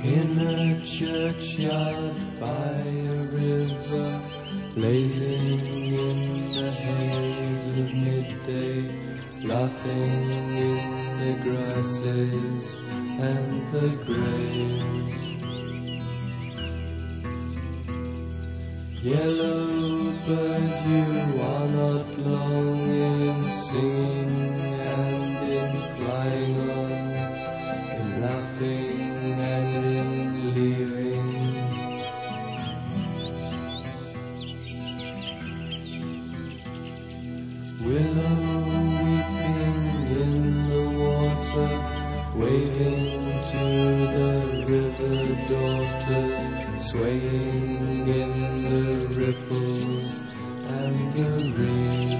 In a churchyard by a river, blazing in the haze of midday, laughing in the grasses and the graves. Yellow bird, you are not long in singing and in flying on, in laughing and in leaving. Willow weeping in the water, waving to the river daughters, swaying in the ripples and the reeds.